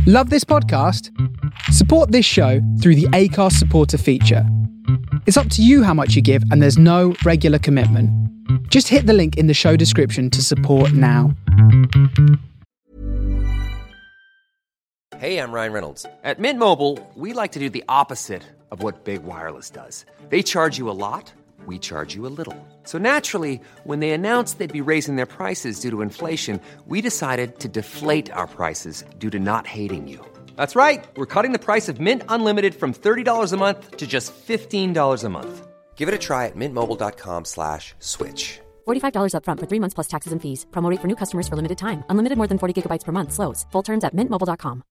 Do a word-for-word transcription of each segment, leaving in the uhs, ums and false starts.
Love this podcast? Support this show through the Acast supporter feature. It's up to you how much you give, and there's no regular commitment. Just hit the link in the show description to support now. Hey, I'm Ryan Reynolds. At Mint Mobile, we like to do the opposite of what Big Wireless does. They charge you a lot, we charge you a little. So naturally, when they announced they'd be raising their prices due to inflation, we decided to deflate our prices due to not hating you. That's right. We're cutting the price of Mint Unlimited from thirty dollars a month to just fifteen dollars a month. Give it a try at mintmobile.com slash switch. forty-five dollars up front for three months plus taxes and fees. Promo rate for new customers for limited time. Unlimited more than forty gigabytes per month. Slows full terms at mint mobile dot com.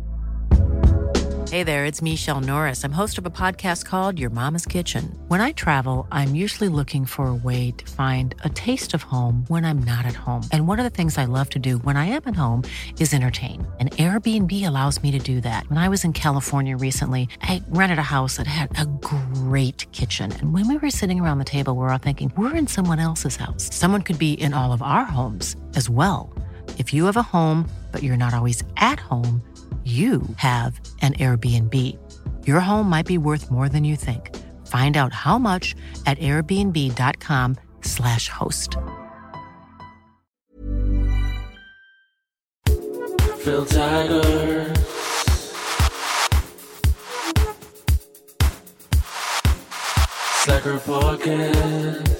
Hey there, it's Michelle Norris. I'm host of a podcast called Your Mama's Kitchen. When I travel, I'm usually looking for a way to find a taste of home when I'm not at home. And one of the things I love to do when I am at home is entertain. And Airbnb allows me to do that. When I was in California recently, I rented a house that had a great kitchen. And when we were sitting around the table, we were all thinking, we're in someone else's house. Someone could be in all of our homes as well. If you have a home, but you're not always at home, you have an Airbnb. Your home might be worth more than you think. Find out how much at airbnb.com slash host. Phil Tiger. Slacker Podcast.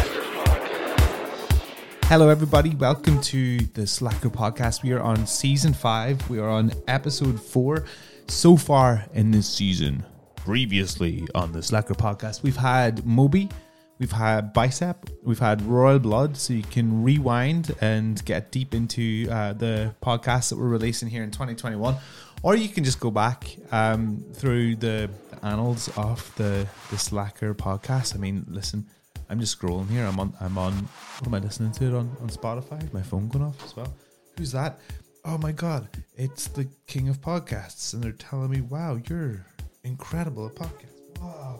Hello everybody, welcome to the Slacker Podcast. We are on season five, we are on episode four. So far in this season, previously on the Slacker Podcast, we've had Moby, we've had Bicep, we've had Royal Blood, so you can rewind and get deep into uh, the podcasts that we're releasing here in twenty twenty-one, or you can just go back um, through the, the annals of the, the Slacker Podcast. I mean, listen, I'm just scrolling here. I'm on. I'm on. What am I listening to it on, on Spotify? My phone going off as well. Who's that? Oh my god! It's the king of podcasts, and they're telling me, "Wow, you're incredible at podcasts. Wow,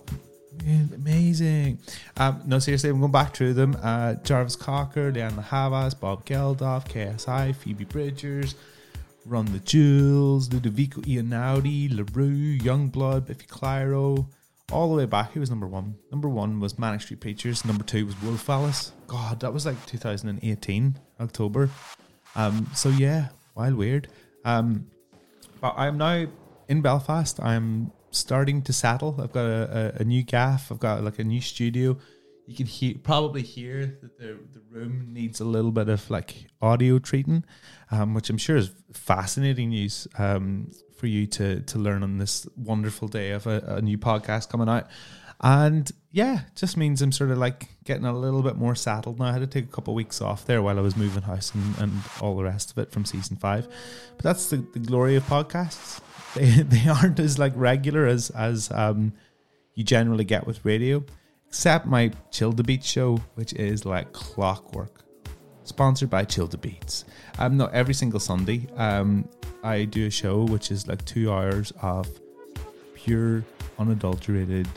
amazing." Um, no, seriously, I'm going back through them. Uh, Jarvis Cocker, Leanna Havas, Bob Geldof, K S I, Phoebe Bridgers, Run the Jewels, Ludovico Iannaudi, LaRue, Youngblood, Biffy Clyro. All the way back, who was number one? Number one was Manic Street Preachers. Number two was Wolf Alice. God, that was like two thousand eighteen, October. Um, so yeah, wild weird. Um, but I'm now in Belfast. I'm starting to settle. I've got a, a, a new gaff. I've got like a new studio. You can hear, probably hear that the the room needs a little bit of like audio treating, um, which I'm sure is fascinating news. Um, for you to to learn on this wonderful day of a, a new podcast coming out. And yeah, just means I'm sort of like getting a little bit more settled now. I had to take a couple of weeks off there while I was moving house and, and all the rest of it from season five. But that's the, the glory of podcasts. They they aren't as like regular as as um you generally get with radio, except my Chill the Beat show, which is like clockwork. Sponsored by Chill the Beats. Um, not every single Sunday. Um, I do a show which is like two hours of pure, unadulterated,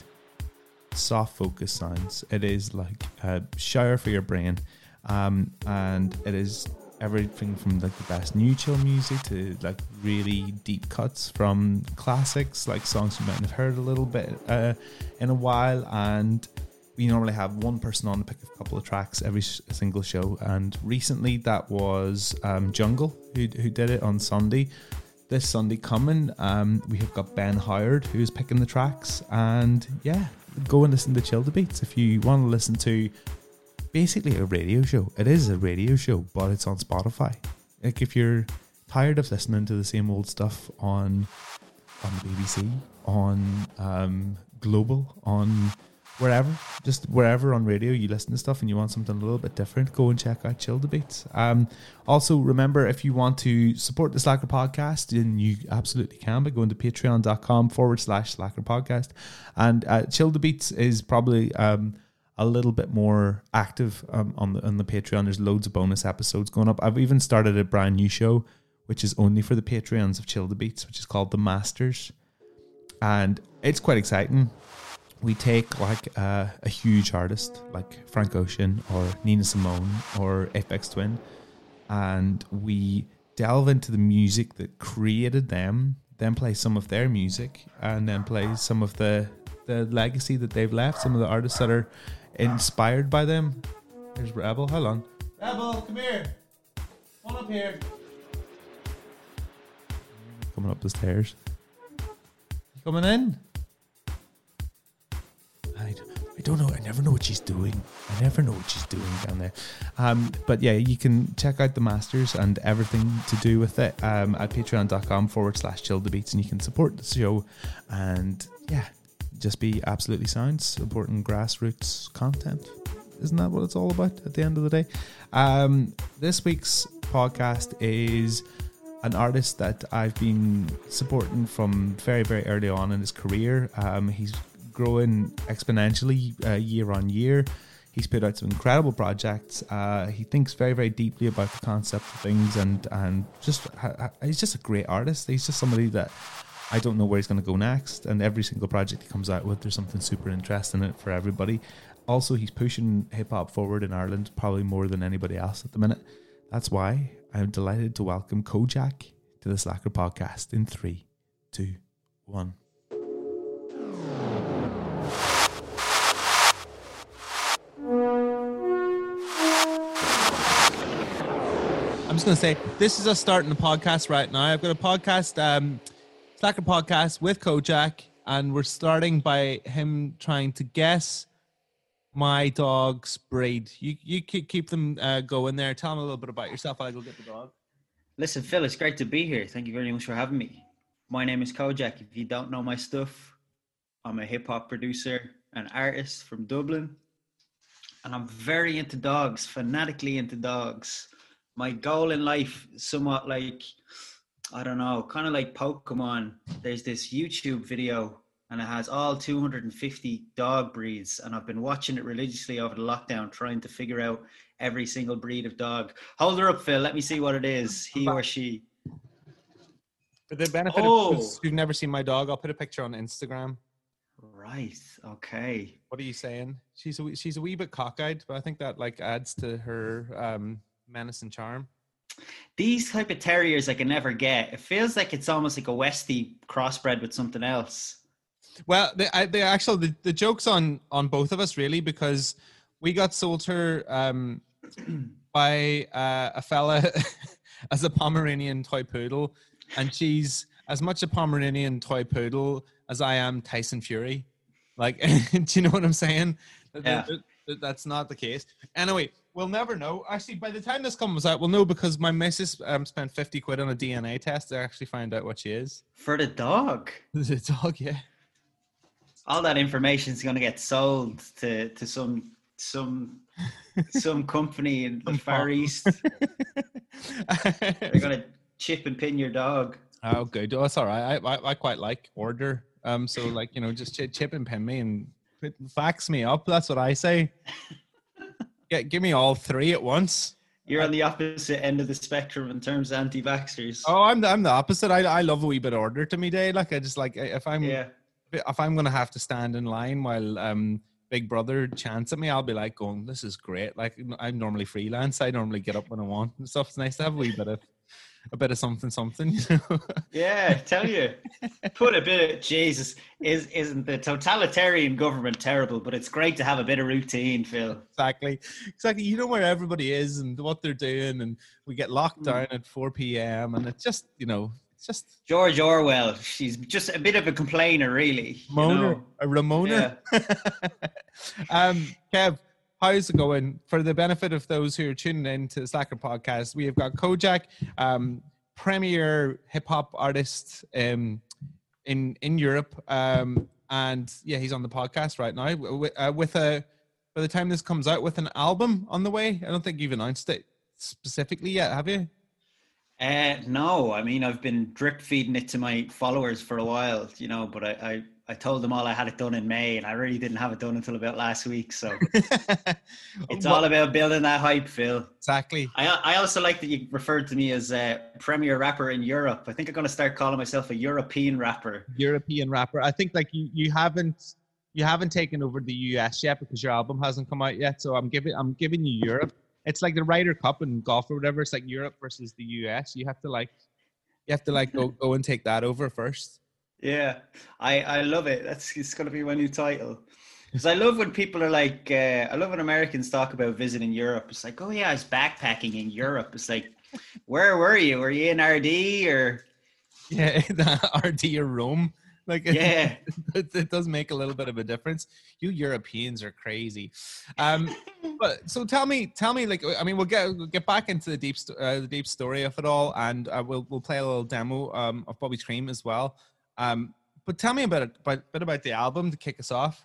soft focus sounds. It is like a shower for your brain, um, and it is everything from like the best new chill music to like really deep cuts from classics, like songs you might have heard a little bit uh, in a while. And we normally have one person on to pick a couple of tracks every sh- single show, and recently that was um, Jungle who who did it on Sunday. This Sunday coming, um, we have got Ben Howard who's picking the tracks, and yeah, go and listen to Chill the Beats if you want to listen to basically a radio show. It is a radio show, but it's on Spotify. Like if you're tired of listening to the same old stuff on on the B B C, on um, Global, on wherever, just wherever on radio you listen to stuff and you want something a little bit different, go and check out Chill the Beats. Um, also, remember, if you want to support the Slacker Podcast, then you absolutely can by going to patreon.com forward slash Slacker Podcast. And uh, Chill the Beats is probably um, a little bit more active um, on the on the Patreon. There's loads of bonus episodes going up. I've even started a brand new show, which is only for the Patreons of Chill the Beats, which is called The Masters. And it's quite exciting. We take like uh, a huge artist like Frank Ocean or Nina Simone or Aphex Twin, and we delve into the music that created them, then play some of their music, and then play some of the the legacy that they've left, some of the artists that are inspired by them. Here's Rebel. Hold on. Rebel, come here. Come up here. Coming up the stairs. You coming in? I, I don't know. I never know what she's doing. I never know what she's doing down there. Um, but yeah, you can check out the masters and everything to do with it um, at patreon.com forward slash chill the beats, and you can support the show and yeah, just be absolutely sound, supporting grassroots content. Isn't that what it's all about at the end of the day? Um, this week's podcast is an artist that I've been supporting from very, very early on in his career. Um, he's growing exponentially uh, year on year. He's put out some incredible projects. Uh, he thinks very, very deeply about the concept of things, and and just ha- he's just a great artist. He's just somebody that I don't know where he's going to go next, and every single project he comes out with, there's something super interesting in it for everybody. Also, he's pushing hip-hop forward in Ireland probably more than anybody else at the minute. That's why I'm delighted to welcome Kojak to the Slacker podcast in three, two, one. I'm just going to say, this is us starting the podcast right now. I've got a podcast, um, Slacker podcast with Kojak, and we're starting by him trying to guess my dog's breed. You you keep, keep them uh, going there. Tell them a little bit about yourself. I'll go get the dog. Listen, Phil, it's great to be here. Thank you very much for having me. My name is Kojak. If you don't know my stuff, I'm a hip-hop producer and artist from Dublin, and I'm very into dogs, fanatically into dogs. My goal in life is somewhat like, I don't know, kind of like Pokemon. There's this YouTube video and it has all two hundred fifty dog breeds, and I've been watching it religiously over the lockdown, trying to figure out every single breed of dog. Hold her up, Phil. Let me see what it is, he or she. For the benefit oh. of those who've never seen my dog, I'll put a picture on Instagram. Right. Okay. What are you saying? She's a, she's a wee bit cockeyed, but I think that like adds to her um, menace and charm. These type of terriers I can never get. It feels like it's almost like a Westie crossbred with something else. Well, the, I, the actual the, the joke's on on both of us really, because we got sold her um, by uh, a fella as a Pomeranian toy poodle, and she's as much a Pomeranian toy poodle as I am Tyson Fury. Like, do you know what I'm saying? Yeah. That's not the case. Anyway, we'll never know. Actually, by the time this comes out, we'll know, because my missus um, spent fifty quid on a D N A test to actually find out what she is. For the dog? The dog, yeah. All that information is going to get sold to, to some some some company in the Far East. They're going to chip and pin your dog. Oh, good. Oh, that's all right. I, I I quite like order. Um, so like, you know, just ch- chip and pin me and put, fax me up. That's what I say. Get give me all three at once. You're on the opposite end of the spectrum in terms of anti-vaxxers. Oh, I'm the, I'm the opposite. I I love a wee bit of order to me day. Like I just like if I'm yeah. if I'm gonna have to stand in line while um Big Brother chants at me, I'll be like going, this is great. Like I'm normally freelance. I normally get up when I want and stuff. It's nice to have a wee bit of a bit of something, something. You know? Yeah, tell you. Put a bit of Jesus. Is isn't the totalitarian government terrible? But it's great to have a bit of routine, Phil. Exactly, exactly. You know where everybody is and what they're doing, and we get locked down at four p.m. and it's just, you know, it's just George Orwell. She's just a bit of a complainer, really. Moaner, you know? a Ramona. Yeah. um, Kev, how's it going? For the benefit of those who are tuning in to the Slacker podcast, we have got Kojak, um, premier hip hop artist um, in in Europe, um, and yeah, he's on the podcast right now with, uh, with a. By the time this comes out, with an album on the way. I don't think you've announced it specifically yet, have you? Uh, no, I mean, I've been drip feeding it to my followers for a while, you know, but I, I, I told them all I had it done in May, and I really didn't have it done until about last week. So it's all about building that hype, Phil. Exactly. I I also like that you referred to me as a premier rapper in Europe. I think I'm going to start calling myself a European rapper. European rapper. I think like you, you haven't you haven't taken over the U S yet because your album hasn't come out yet. So I'm giving I'm giving you Europe. it's like the Ryder Cup in golf or whatever. It's like Europe versus the U S. You have to like, you have to like go go and take that over first. Yeah, I, I love it. That's it's going to be my new title. Because I love when people are like, uh, I love when Americans talk about visiting Europe. It's like, oh yeah, I was backpacking in Europe. It's like, where were you? Were you in R D or? Yeah, R D or Rome. Like, yeah, it, it does make a little bit of a difference. You Europeans are crazy. Um, but so tell me, tell me, like, I mean, we'll get we'll get back into the deep st- uh, the deep story of it all, and uh, we'll we'll play a little demo um, of Bobby's Cream as well. Um, but tell me about it, about, bit about the album to kick us off.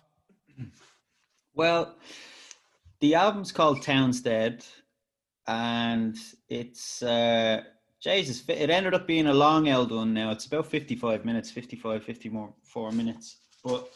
Well, the album's called Townstead, and it's uh, Jesus. It ended up being a long old one. Now it's about fifty-five minutes, fifty-five, fifty-four minutes. But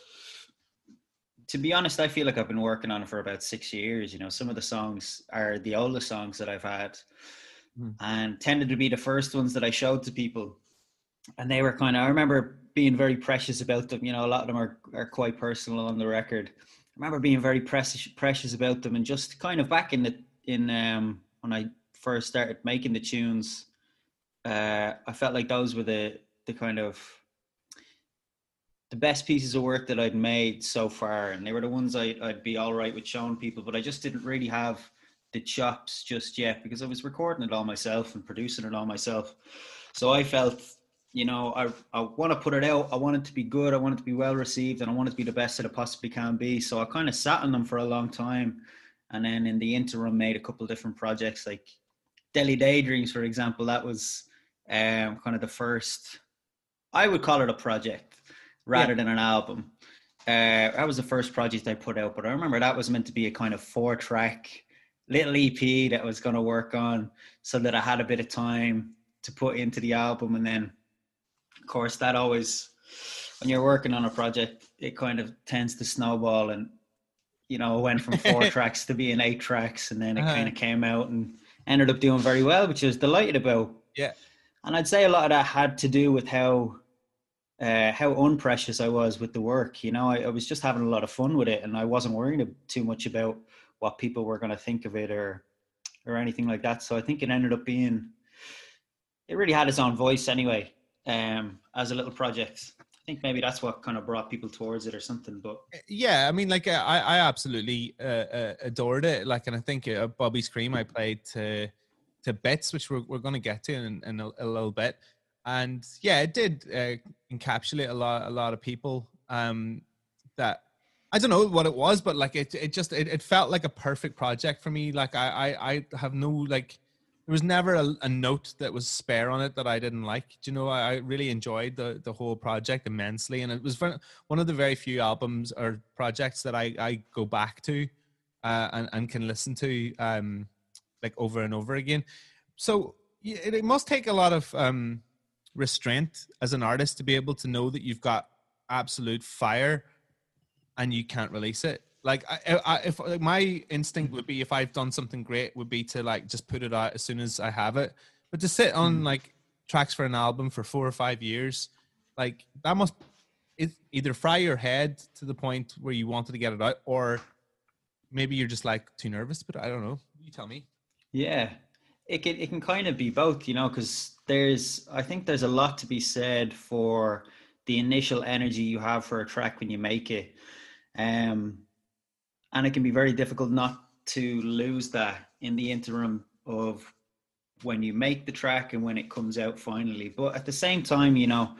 to be honest, I feel like I've been working on it for about six years. You know, some of the songs are the oldest songs that I've had, mm. and tended to be the first ones that I showed to people. And they were kind of, I remember being very precious about them. You know, a lot of them are, are quite personal on the record. I remember being very precious precious about them, and just kind of back in the in um when I first started making the tunes, uh, I felt like those were the the kind of the best pieces of work that I'd made so far, and they were the ones I, I'd be all right with showing people. But I just didn't really have the chops just yet, because I was recording it all myself and producing it all myself. So I felt, you know, I I want to put it out. I want it to be good. I want it to be well received, and I want it to be the best that it possibly can be. So I kind of sat on them for a long time, and then in the interim made a couple of different projects, like Delhi Daydreams, for example. That was um, kind of the first, I would call it a project rather yeah. than an album. Uh, that was the first project I put out, but I remember that was meant to be a kind of four-track little E P that I was going to work on, so that I had a bit of time to put into the album. And then, of course, that always, when you're working on a project, it kind of tends to snowball, and you know, it went from four tracks to being eight tracks, and then it uh-huh. kind of came out and ended up doing very well, which I was delighted about. Yeah. And I'd say a lot of that had to do with how uh, how unprecious I was with the work. You know, I, I was just having a lot of fun with it, and I wasn't worrying too much about what people were going to think of it or or anything like that. So I think it ended up being, it really had its own voice anyway, um, as a little project. I think maybe that's what kind of brought people towards it or something. But yeah, I mean, like I, I absolutely uh, uh, adored it. Like, and I think uh, Bobby's Cream I played to to bits, which we're we're going to get to in, in a, a little bit. And yeah, it did uh, encapsulate a lot a lot of people. Um, that I don't know what it was, but like it it just it, it felt like a perfect project for me. Like I I, I have no like. There was never a, a note that was spare on it that I didn't like. Do you know, I, I really enjoyed the, the whole project immensely. And it was one of the very few albums or projects that I, I go back to uh, and, and can listen to um, like over and over again. So it, it must take a lot of um, restraint as an artist to be able to know that you've got absolute fire and you can't release it. Like, I, I, if like, my instinct would be, if I've done something great, would be to like just put it out as soon as I have it. But to sit on like tracks for an album for four or five years, like that must it, either fry your head to the point where you wanted to get it out, or maybe you're just like too nervous. But I don't know. You tell me. Yeah, it can it can kind of be both, you know, because there's I think there's a lot to be said for the initial energy you have for a track when you make it. Um. And it can be very difficult not to lose that in the interim of when you make the track and when it comes out finally. But at the same time, you know,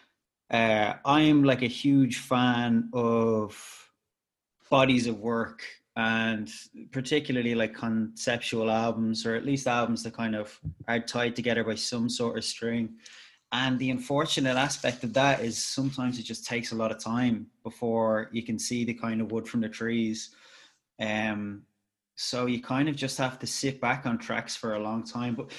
uh, I'm like a huge fan of bodies of work, and particularly like conceptual albums, or at least albums that kind of are tied together by some sort of string. And the unfortunate aspect of that is sometimes it just takes a lot of time before you can see the kind of wood from the trees. Um, so you kind of just have to sit back on tracks for a long time. But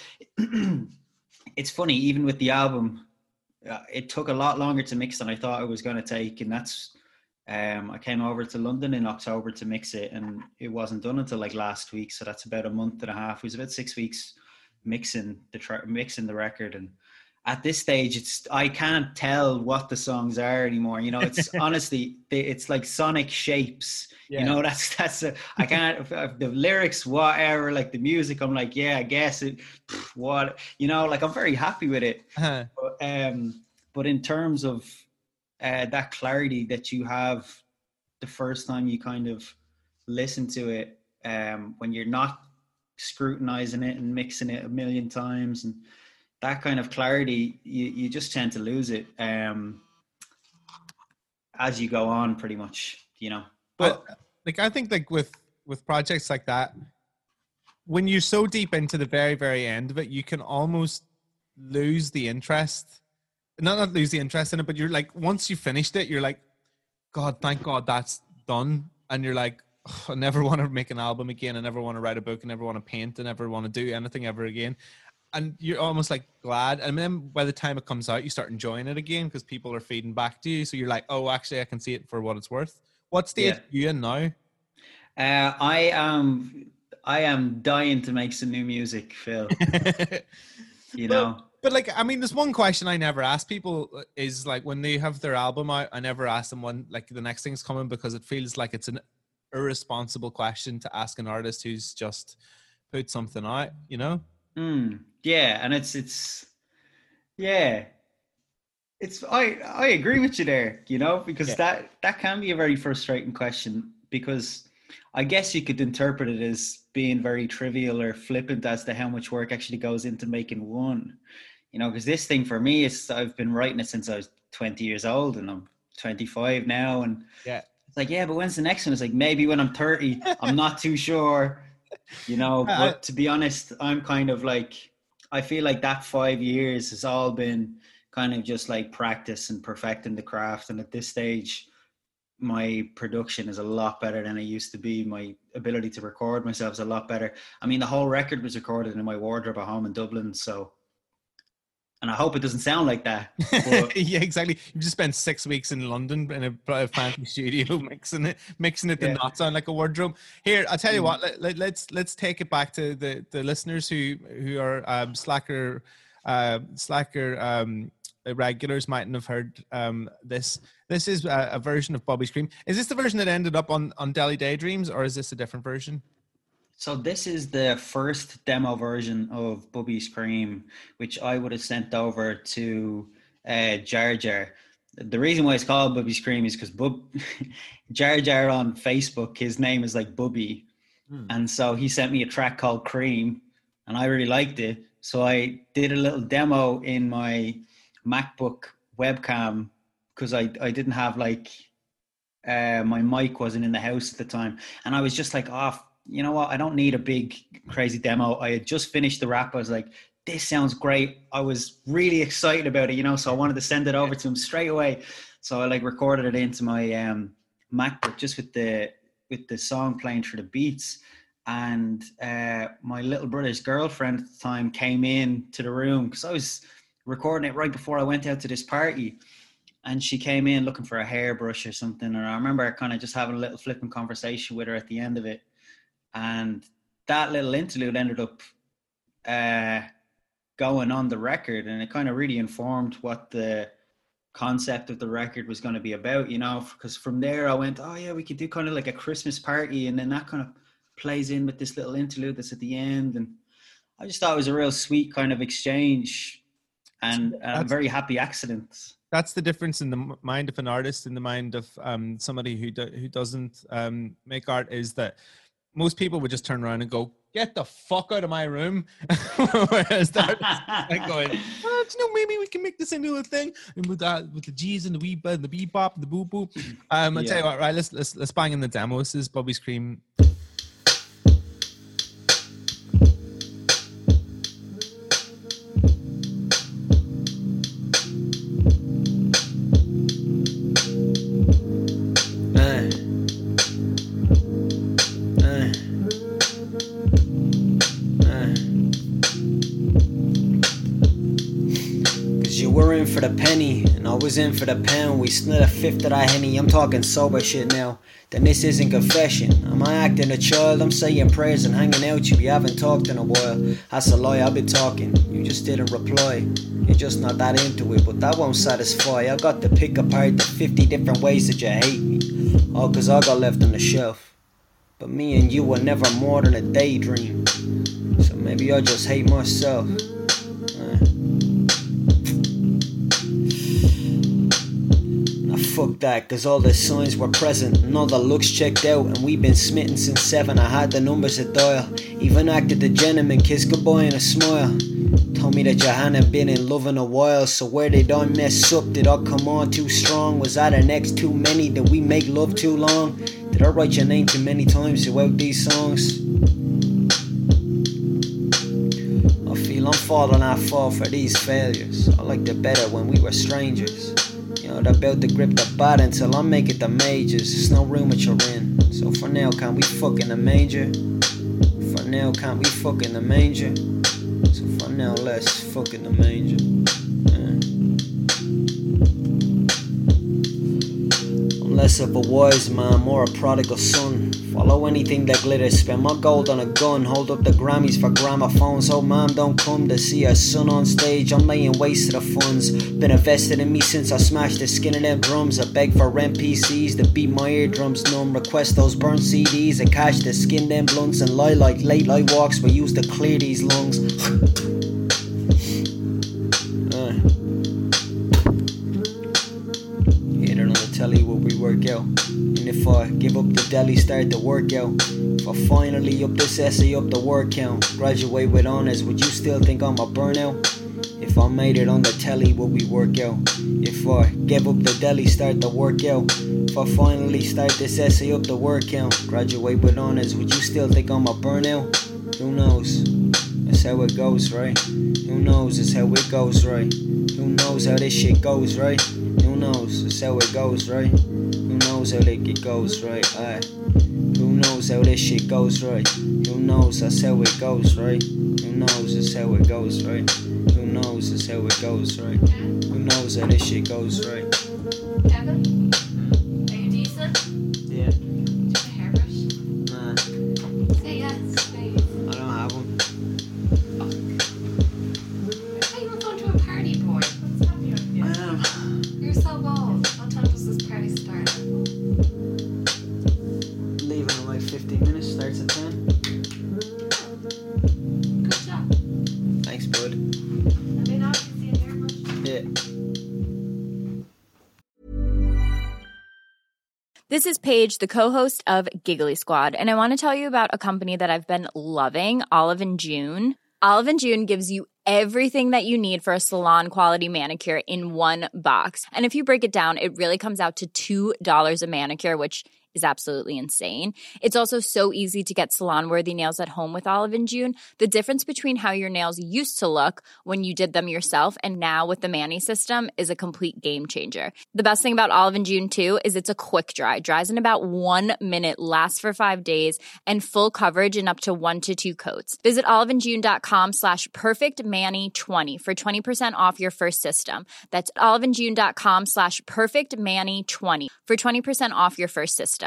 it's funny, even with the album, uh, it took a lot longer to mix than I thought it was going to take. And that's, um, I came over to London in October to mix it, and it wasn't done until like last week. So that's about a month and a half. It was about six weeks mixing the track, mixing the record. And at this stage, it's I can't tell what the songs are anymore. You know, it's honestly, it's like sonic shapes. Yeah. You know, that's that's a, I can't the lyrics, whatever, like the music. I'm like, yeah, I guess it. What you know, like I'm very happy with it. Uh-huh. But, um, but in terms of uh, that clarity that you have the first time you kind of listen to it, um, when you're not scrutinizing it and mixing it a million times and that kind of clarity, you, you just tend to lose it um, as you go on, pretty much, you know. But I, like I think, like with with projects like that, when you're so deep into the very, very end of it, you can almost lose the interest. Not not lose the interest in it, but you're like, once you finished it, you're like, God, thank God that's done, and you're like, I never want to make an album again. I never want to write a book. I never want to paint. I never want to do anything ever again. And you're almost like glad. And then by the time it comes out, you start enjoying it again because people are feeding back to you. So you're like, oh, actually, I can see it for what it's worth. What stage yeah. are you in now? Uh, I am I am dying to make some new music, Phil. you know? But, but like, I mean, there's one question I never ask people is like when they have their album out, I never ask them when like the next thing's coming because it feels like it's an irresponsible question to ask an artist who's just put something out, you know? Mm, yeah, and it's it's yeah, it's I I agree with you there, you know, because yeah. that that can be a very frustrating question because I guess you could interpret it as being very trivial or flippant as to how much work actually goes into making one, you know, because this thing for me is I've been writing it since I was twenty years old and I'm twenty-five now, and yeah, it's like, yeah, but when's the next one? It's like maybe when I'm thirty. I'm not too sure. You know, but to be honest, I'm kind of like, I feel like that five years has all been kind of just like practice and perfecting the craft. And at this stage, my production is a lot better than it used to be. My ability to record myself is a lot better. I mean, the whole record was recorded in my wardrobe at home in Dublin. So, and I hope it doesn't sound like that. But yeah, exactly. You just spent six weeks in London in a, a fancy studio mixing it, mixing it to yeah. not sound like a wardrobe. Here, I'll tell you mm. what. Let, let, let's let's take it back to the, the listeners who who are um, Slacker uh, Slacker um, regulars mightn't have heard um, this. This is a, a version of Bobby Scream. Is this the version that ended up on on Delhi Daydreams, or is this a different version? So this is the first demo version of Bubby Scream, which I would have sent over to uh, Jar Jar. The reason why it's called Bubby Scream is because Bub Jar Jar on Facebook, his name is like Bubby. Hmm. And so he sent me a track called Cream, and I really liked it. So I did a little demo in my MacBook webcam because I, I didn't have like, uh, my mic wasn't in the house at the time. And I was just like, oh, you know what? I don't need a big crazy demo. I had just finished the rap. I was like, this sounds great. I was really excited about it, you know, so I wanted to send it over to him straight away. So I like recorded it into my um, MacBook just with the, with the song playing through the beats. And uh, my little brother's girlfriend at the time came in to the room because I was recording it right before I went out to this party. And she came in looking for a hairbrush or something. And I remember kind of just having a little flipping conversation with her at the end of it. And that little interlude ended up uh, going on the record, and it kind of really informed what the concept of the record was going to be about, you know, because from there I went, oh yeah, we could do kind of like a Christmas party, and then that kind of plays in with this little interlude that's at the end. And I just thought it was a real sweet kind of exchange and a very happy accident. That's the difference in the mind of an artist and the mind of um, somebody who do, who doesn't um, make art, is that most people would just turn around and go, get the fuck out of my room. Whereas the artist like going, oh, you know, maybe we can make this into a thing. And with that, with the G's and the wee and the bebop and the boo boo. Um, I'll yeah. tell you what, right, let's, let's, let's bang in the demo. This is Bobby Scream. For the penny, and I was in for the pound. We split a fifth of that Henny. I'm talking sober shit now. Then this isn't confession. Am I acting a child? I'm saying prayers and hanging out. You haven't talked in a while. That's a lie, I've been talking. You just didn't reply. You're just not that into it, but that won't satisfy. I got to pick apart the fifty different ways that you hate me. All cause I got left on the shelf. But me and you were never more than a daydream. So maybe I just hate myself. Fuck that, cause all the signs were present and all the looks checked out, and we've been smitten since seven. I had the numbers to dial, even acted the gentleman, kissed goodbye and a smile. Told me that you hadn't been in love in a while, so where did I mess up? Did I come on too strong? Was I the next too many? Did we make love too long? Did I write your name too many times throughout these songs? I feel I'm falling I fall for these failures. I liked it better when we were strangers. You know, about to grip the bot until I make it the majors. There's no room at your in. So for now, can't we fuck in the manger? For now, can't we fuck in the manger? So for now, let's fuck in the manger. Yeah. I'm less of a wise man, more a prodigal son. Follow anything that glitters, spend my gold on a gun. Hold up the Grammys for gramophones. Oh, mom don't come to see her son on stage. I'm laying waste to the funds. Been invested in me since I smashed the skin of them drums. I beg for N P Cs to beat my eardrums numb. Request those burnt C Ds and cash to skin them blunts. And lie like late light walks were used to clear these lungs. uh. Hit it on the telly where we work out. And if I give up the deli, start the workout. If I finally up this essay, up the word count. Graduate with honors, would you still think I'm a burnout? If I made it on the telly, would we work out? If I give up the deli, start the workout. If I finally start this essay, up the word count. Graduate with honors, would you still think I'm a burnout? Who knows? That's how it goes, right? Who knows? That's how it goes, right? Who knows how this shit goes, right? Who knows? That's how it goes, right? Who knows how it goes, right? Aye. Who knows how this shit goes, right? Who knows that's how it goes, right? Who knows that's how it goes, right? Who knows that's how it goes, right? Who knows how this shit goes, right? Evan? Are you decent? Yeah. Do you have a hairbrush? Nah. Say yes, please. I don't have one. Are you not going to a party, boy? What's happening with you? I am. You're so bold. What time does this party start? Leaving in like fifteen minutes, starts at ten. Good job. Thanks, bud. Let me know if you see a hairbrush. Yeah. This is Paige, the co-host of Giggly Squad, and I want to tell you about a company that I've been loving, Olive and June. Olive and June gives you everything that you need for a salon-quality manicure in one box. And if you break it down, it really comes out to two dollars a manicure, which is absolutely insane. It's also so easy to get salon-worthy nails at home with Olive and June. The difference between how your nails used to look when you did them yourself and now with the Mani system is a complete game changer. The best thing about Olive and June, too, is it's a quick dry. Dries in about one minute, lasts for five days, and full coverage in up to one to two coats. Visit oliveandjune.com slash perfectmani20 for twenty percent off your first system. That's oliveandjune.com slash perfectmani20 for twenty percent off your first system.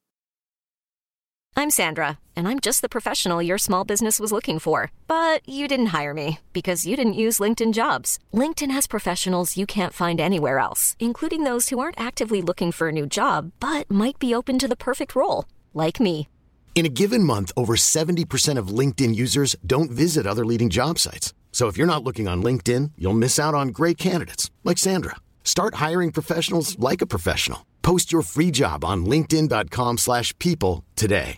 I'm Sandra, and I'm just the professional your small business was looking for. But you didn't hire me because you didn't use LinkedIn Jobs. LinkedIn has professionals you can't find anywhere else, including those who aren't actively looking for a new job, but might be open to the perfect role, like me. In a given month, over seventy percent of LinkedIn users don't visit other leading job sites. So if you're not looking on LinkedIn, you'll miss out on great candidates, like Sandra. Start hiring professionals like a professional. Post your free job on linkedin.com slash people today.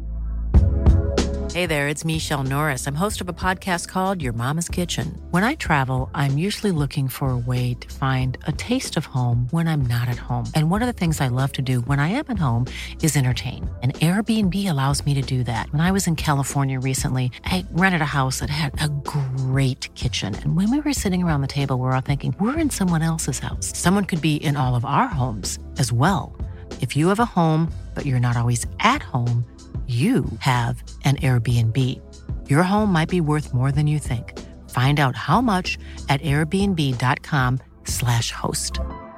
Hey there, it's Michelle Norris. I'm host of a podcast called Your Mama's Kitchen. When I travel, I'm usually looking for a way to find a taste of home when I'm not at home. And one of the things I love to do when I am at home is entertain. And Airbnb allows me to do that. When I was in California recently, I rented a house that had a great kitchen. And when we were sitting around the table, we were all thinking, we're in someone else's house. Someone could be in all of our homes as well. If you have a home, but you're not always at home, you have an Airbnb. Your home might be worth more than you think. Find out how much at airbnb.com slash host.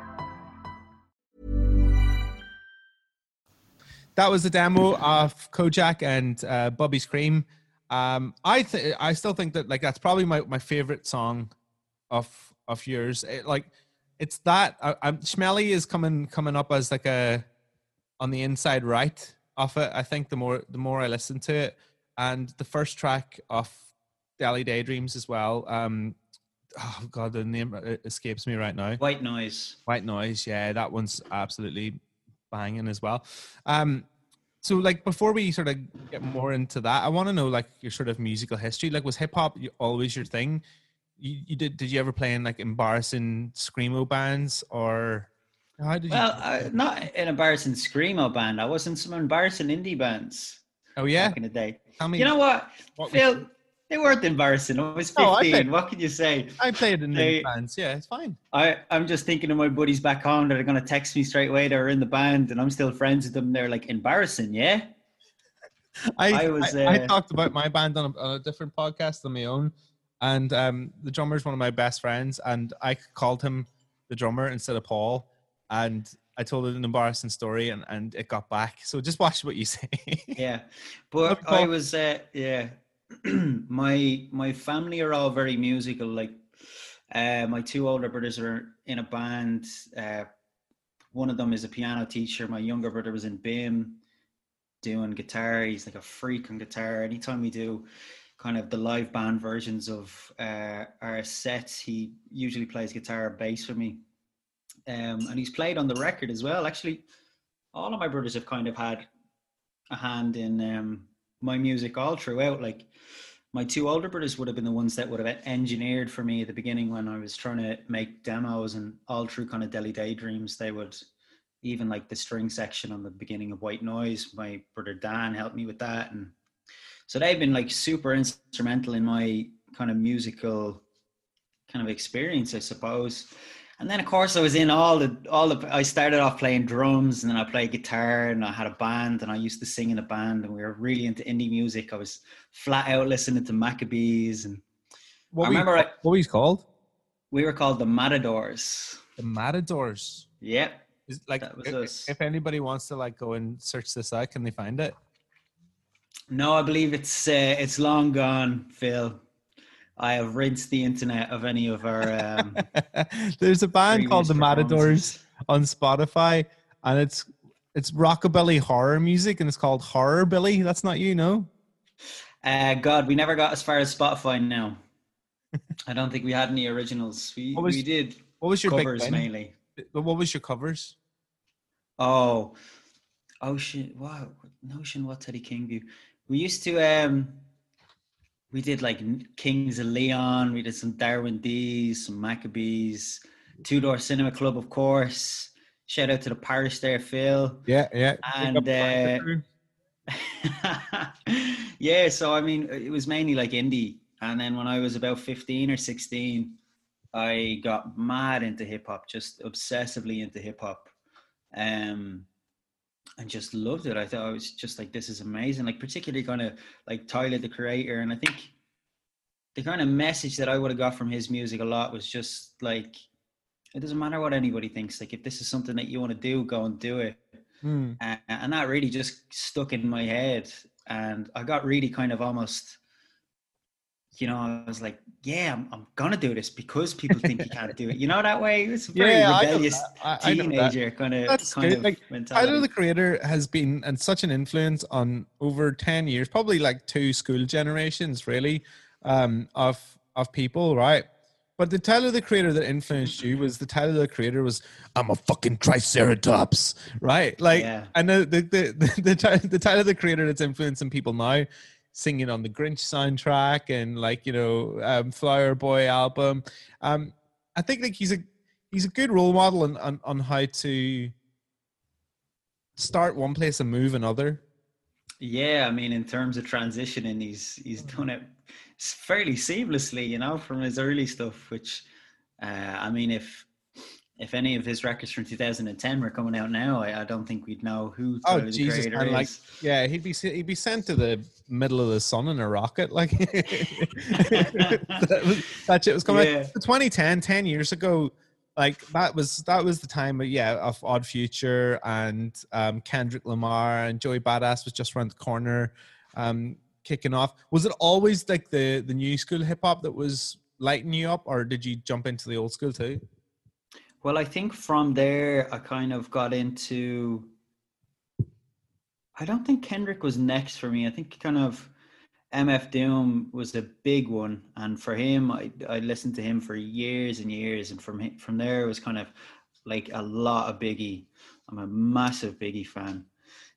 That was the demo of Kojak and uh, Bobby's Cream. Um, I th- I still think that like that's probably my, my favorite song of of yours. It, like it's that uh, I'm, Schmelly is coming coming up as like a on the inside right of it. I think the more the more I listen to it, and the first track of Delhi Daydreams as well. Um, oh god, the name escapes me right now. White Noise. White Noise. Yeah, that one's absolutely banging as well. Um, so like before we sort of get more into that, I want to know like your sort of musical history. Like, was hip hop always your thing? You, you did? Did you ever play in like embarrassing screamo bands, or how did well, you? Well, uh, not an embarrassing screamo band. I was in some embarrassing indie bands. Oh yeah, back in the day. Tell me, you know what, what Phil? Was- They weren't embarrassing. I was fifteen. No, I played, what can you say? I played in the bands. Yeah, it's fine. I, I'm just thinking of my buddies back home that are going to text me straight away. They're in the band and I'm still friends with them. They're like, embarrassing, yeah? I, I was. I, uh, I talked about my band on a, on a different podcast than my own. And um, the drummer is one of my best friends. And I called him the drummer instead of Paul. And I told it an embarrassing story and, and it got back. So just watch what you say. Yeah. But I was, uh, yeah. my my family are all very musical. Like uh, my two older brothers are in a band. Uh, one of them is a piano teacher. My younger brother was in B I M doing guitar. He's like a freak on guitar. Anytime we do kind of the live band versions of uh, our sets, he usually plays guitar or bass for me. Um, and he's played on the record as well. Actually, all of my brothers have kind of had a hand in um, my music all throughout. Like my two older brothers would have been the ones that would have engineered for me at the beginning when I was trying to make demos, and all through kind of Delhi Daydreams, they would, even like the string section on the beginning of White Noise, my brother Dan helped me with that. And so they've been like super instrumental in my kind of musical kind of experience, I suppose. And then of course I was in all the, all the, I started off playing drums and then I played guitar and I had a band and I used to sing in a band and we were really into indie music. I was flat out listening to Maccabees. And what I remember you, I, what were you called? We were called the Matadors. The Matadors. Yeah. Is, like, that was if, us. If anybody wants to like go and search this out, can they find it? No, I believe it's, uh, it's long gone, Phil. I have rinsed the internet of any of our. Um, There's a band called the Matadors on Spotify, and it's it's rockabilly horror music, and it's called Horror Billy. That's not you, no? Uh, God, we never got as far as Spotify now. I don't think we had any originals. We was, we did. What was your covers big mainly? What was your covers? Oh, Ocean. Wow, Notion. What Teddy Kingview? We used to. Um, We did like Kings of Leon. We did some Darwin D's, some Maccabees, Two Door Cinema Club, of course. Shout out to the parish there, Phil. Yeah, yeah. And uh, yeah, so I mean, it was mainly like indie. And then when I was about fifteen or sixteen, I got mad into hip hop, just obsessively into hip hop. Um, and just loved it. I thought I was just like, this is amazing. Like particularly kind of like Tyler, the Creator. And I think the kind of message that I would have got from his music a lot was just like, it doesn't matter what anybody thinks. Like if this is something that you want to do, go and do it. Mm. And, and that really just stuck in my head. And I got really kind of almost, you know, I was like, yeah, I'm, I'm going to do this because people think you can't do it. You know, that way. It's a very yeah, rebellious I I teenager kind of, That's kind good. of like, mentality. Tyler, the Creator, has been and such an influence on over ten years, probably like two school generations, really, um, of of people, right? But the Tyler, the Creator that influenced you was the Tyler, the Creator was, I'm a fucking triceratops, right? Like, Yeah. I know the the the, the, Tyler, the Tyler, the Creator that's influencing people now, singing on the Grinch soundtrack and like, you know, um, Flower Boy album. Um, I think like he's a he's a good role model on, on, on how to start one place and move another. Yeah, I mean, in terms of transitioning, he's he's done it fairly seamlessly, you know, from his early stuff. Which, uh, I mean, if if any of his records from two thousand ten were coming out now, I, I don't think we'd know who Tyler Oh the Jesus! Creator And is. like, yeah, he'd be he'd be sent to the middle of the sun in a rocket. Like that, was, that shit was coming. Yeah. Out. twenty ten, ten years ago, like that was that was the time, of, yeah, of Odd Future and um, Kendrick Lamar and Joey Badass was just around the corner, um, kicking off. Was it always like the the new school hip hop that was lighting you up, or did you jump into the old school too? Well, I think from there I kind of got into. I don't think Kendrick was next for me. I think kind of M F Doom was a big one, and for him, I I listened to him for years and years, and from him, from there it was kind of like a lot of Biggie. I'm a massive Biggie fan.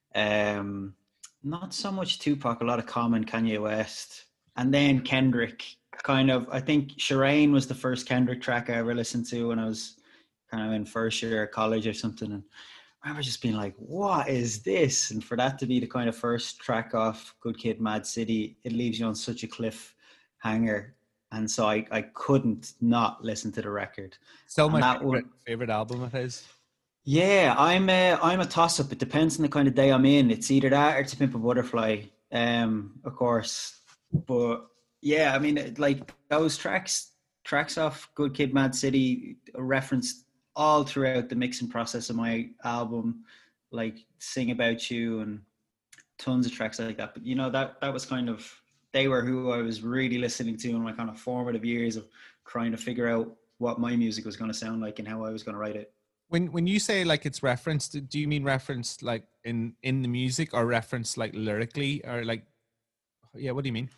Um, not so much Tupac, a lot of Common, Kanye West, and then Kendrick. Kind of, I think Shireen was the first Kendrick track I ever listened to when I was kind of in first year of college or something, and I remember just being like, what is this? And for that to be the kind of first track off Good Kid, Mad City, it leaves you on such a cliffhanger. And so I, I couldn't not listen to the record. Still my favorite, one, favorite album of his. Yeah, I'm a, I'm a toss-up. It depends on the kind of day I'm in. It's either that or To Pimp a Butterfly, um, of course. But yeah, I mean, like those tracks, tracks off Good Kid, Mad City referenced all throughout the mixing process of my album, like Sing About You and tons of tracks like that. But you know, that that was kind of, they were who I was really listening to in my kind of formative years of trying to figure out what my music was going to sound like and how I was going to write it. When when you say like it's referenced, do you mean referenced like in in the music, or referenced like lyrically, or like, yeah, what do you mean?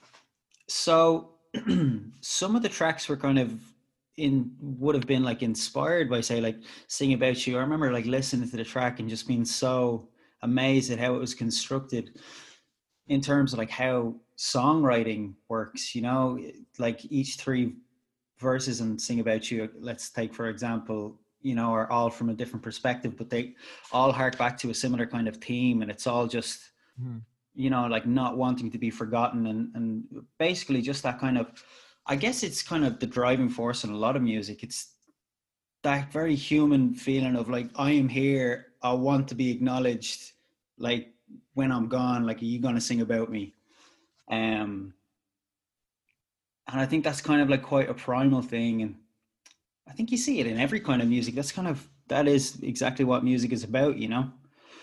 So some of the tracks were kind of in would have been like inspired by, say, like Sing About You. I remember like listening to the track and just being so amazed at how it was constructed in terms of like how songwriting works, you know, like each three verses in Sing About You, let's take for example, you know, are all from a different perspective, but they all hark back to a similar kind of theme, and it's all just mm. you know, like not wanting to be forgotten, and and basically just that kind of, I guess it's kind of the driving force in a lot of music. It's that very human feeling of like, I am here, I want to be acknowledged, like when I'm gone, like, are you going to sing about me? Um, and I think that's kind of like quite a primal thing. And I think you see it in every kind of music. That's kind of, that is exactly what music is about, you know?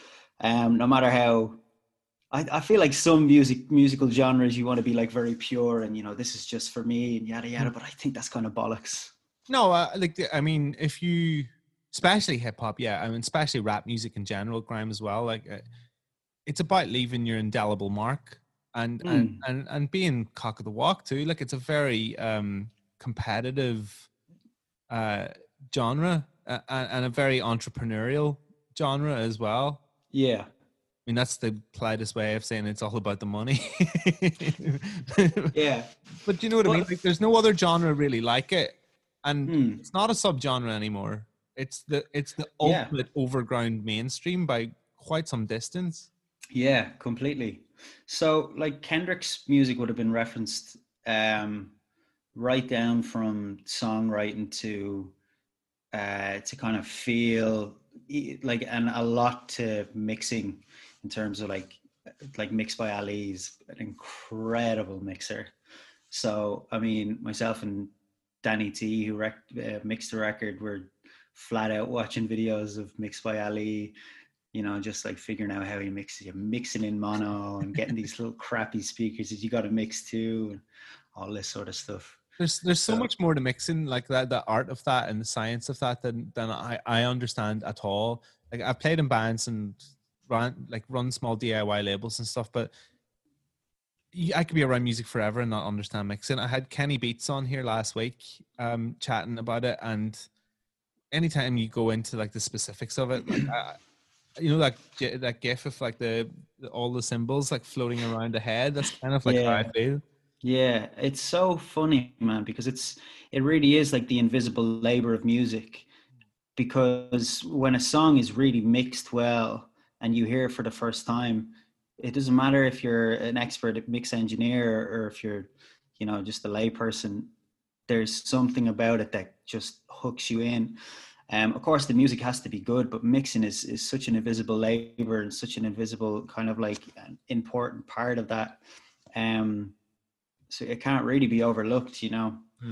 Um, no matter how, I, I feel like some music musical genres you want to be like very pure and, you know, this is just for me and yada yada, but I think that's kind of bollocks. No, uh, like I mean, if you, especially hip hop, yeah, I mean, especially rap music in general, grime as well. Like, uh, it's about leaving your indelible mark and mm. and and and being cock of the walk too. Like, it's a very um, competitive uh, genre uh, and a very entrepreneurial genre as well. Yeah. I mean, that's the politest way of saying it's all about the money. Yeah. But you know what well, I mean? Like, there's no other genre really like it. And hmm. it's not a subgenre anymore. It's the it's the ultimate yeah. overground mainstream by quite some distance. Yeah, completely. So, like, Kendrick's music would have been referenced um, right down from songwriting to uh, to kind of feel like, and a lot to mixing. In terms of like, like Mixed by Ali's an incredible mixer. So, I mean, myself and Danny T, who rec- uh, mixed the record, were flat out watching videos of Mixed by Ali, you know, just like figuring out how he mixes, you're mixing in mono and getting these little crappy speakers that you got to mix to and all this sort of stuff. There's there's so, so much more to mixing, like that, the art of that and the science of that than, than I, I understand at all. Like, I've played in bands and run like run small D I Y labels and stuff, but I could be around music forever and not understand mixing. I had Kenny Beats on here last week um chatting about it, and anytime you go into like the specifics of it, like, I, you know, like that gif of like the all the symbols like floating around the head, that's kind of like yeah. how I feel. Yeah, it's so funny, man, because it's it really is like the invisible labor of music, because when a song is really mixed well and you hear it for the first time, it doesn't matter if you're an expert mix engineer or if you're, you know, just a lay person, there's something about it that just hooks you in. Um, of course, the music has to be good, but mixing is, is such an invisible labor and such an invisible kind of like an important part of that. Um, so it can't really be overlooked, you know. Mm.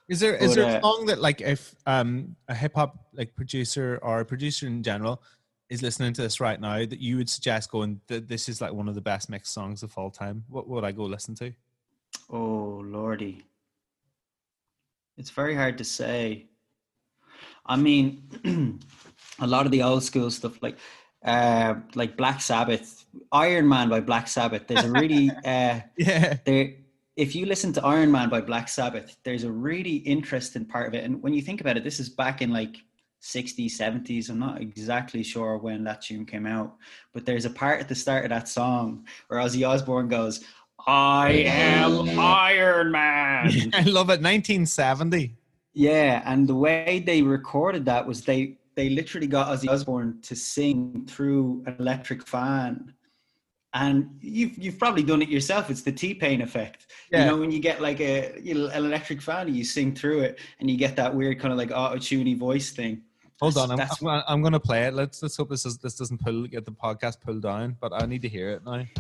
Is there is But, there a uh, song that like if um a hip hop like producer or a producer in general is listening to this right now that you would suggest going that this is like one of the best mixed songs of all time? What would I go listen to? Oh lordy, it's very hard to say. I mean, a lot of the old school stuff, like uh, like Black Sabbath, Iron Man by Black Sabbath. There's a really uh, yeah. There, if you listen to Iron Man by Black Sabbath, there's a really interesting part of it. And when you think about it, this is back in like sixties, seventies. I'm not exactly sure when that tune came out, but there's a part at the start of that song where Ozzy Osbourne goes, "I am Iron Man." I love it. nineteen seventy. Yeah, and the way they recorded that was they they literally got Ozzy Osbourne to sing through an electric fan. And you've you've probably done it yourself. It's the T-Pain effect. Yeah. You know, when you get like a you know, an electric fan and you sing through it and you get that weird kind of like auto-tuney voice thing. Hold on, I'm, That's- I'm, I'm going to play it. Let's let's hope this is, this doesn't pull get the podcast pulled down, but I need to hear it now.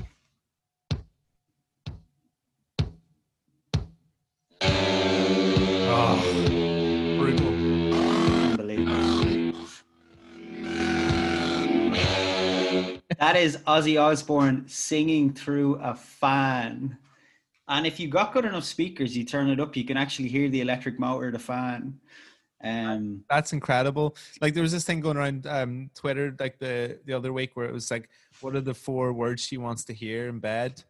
Oh, brutal. Unbelievable. That is Ozzy Osbourne singing through a fan. And if you've got good enough speakers, you turn it up, you can actually hear the electric motor of the fan. Um, That's incredible. Like there was this thing going around um, Twitter like the, the other week where it was like, what are the four words she wants to hear in bed?